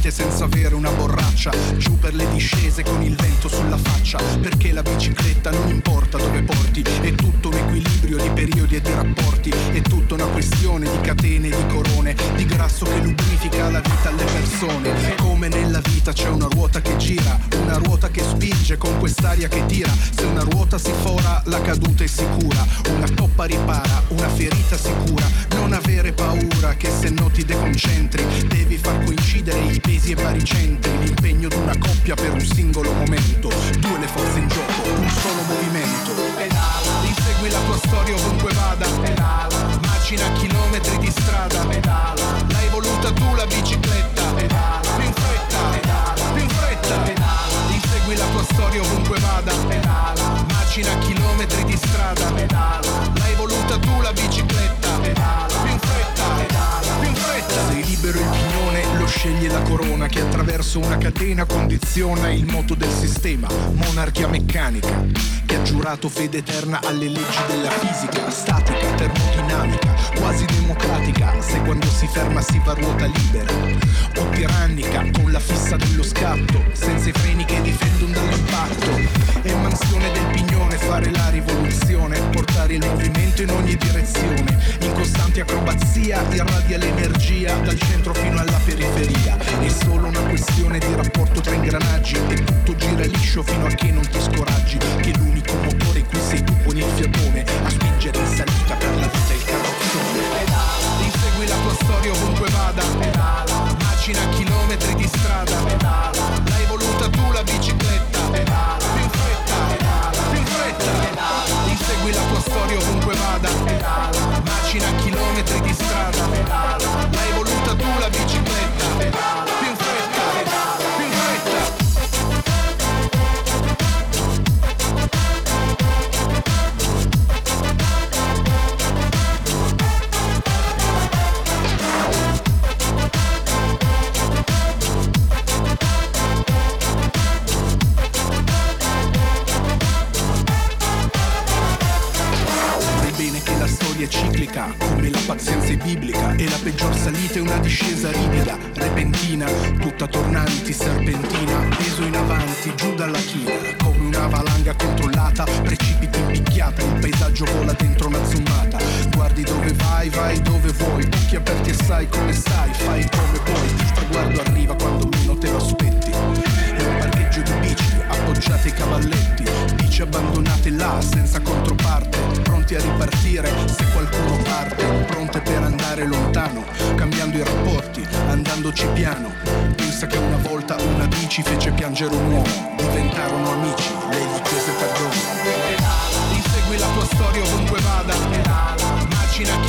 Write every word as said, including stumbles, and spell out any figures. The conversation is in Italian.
salite senza avere una borraccia, giù per le discese con il vento sulla faccia, perché la bicicletta non importa dove porti, è tutto un equilibrio di periodi e di rapporti, è tutta una questione di catene e di corone, di grasso che lubrifica la vita alle persone. Come nella vita c'è una ruota che gira, una ruota che spinge con quest'aria che tira, se una ruota si fora la caduta è sicura, una toppa ripara, una ferita sicura, non avere paura che se no ti deconcentri, devi far coincidere i pesi e baricentri, l'impegno di una coppia per un singolo momento, due le forze in gioco, un solo movimento. Pedala, insegui la tua storia ovunque vada, pedala, macina chilometri di strada, pedala, l'hai voluta tu la bicicletta, pedala, più in fretta, pedala, più in fretta, pedala, insegui la tua storia ovunque vada, pedala, macina chilometri di strada, pedala, l'hai voluta tu la bicicletta, pedala, più in fretta, pedala, più in fretta. Sei libero il pignone, lo sceglie la corona che attraverso una catena condiziona il moto del sistema, monarchia meccanica che ha giurato fede eterna alle leggi della fisica, statica, termodinamica, quasi democratica, se quando si ferma si va a ruota libera, o tirannica con la fissa dello scatto, senza i freni che difendono dall'impatto, è mansione del pignone fare la rivoluzione, portare il movimento in ogni direzione, in costante acrobazia irradia l'energia dal centro fino alla periferia, è solo una questione di rapporto tra ingranaggi e tutto gira liscio fino a che non ti scoraggi, che l'unico motore qui sei tu con il fiatone a spingere in salita per la vita il carrozzone. Pedala, insegui la tua storia ovunque vada, pedala, macina chilometri di strada, pedala, l'hai voluta tu la bicicletta, pedala, più in fretta, pedala, più in fretta, pedala, insegui la tua storia ovunque vada, pedala, macina chilometri di strada, pedala, l'hai voluta tu la bicicletta, pedala, più in fretta, pedala, più in fretta. È ciclica, come la pazienza è biblica, e la peggior salita è una discesa ripida, repentina, tutta tornanti, serpentina, peso in avanti, giù dalla china, come una valanga controllata, precipiti in picchiata, il paesaggio vola dentro una zoomata, guardi dove vai, vai dove vuoi, occhi aperti e sai come stai, fai come puoi, il traguardo arriva quando meno te lo aspetti, è un parcheggio di bici, appoggiate ai cavalletti, bici abbandonate là, senza controparte, pronti a ripartire se qualcuno parte, pronte per andare lontano, cambiando i rapporti, andandoci piano. Pensa che una volta una bici fece piangere un uomo, diventarono amici, lei gli chiese perdono. Pedala, insegui la tua storia ovunque vada, pedala, macina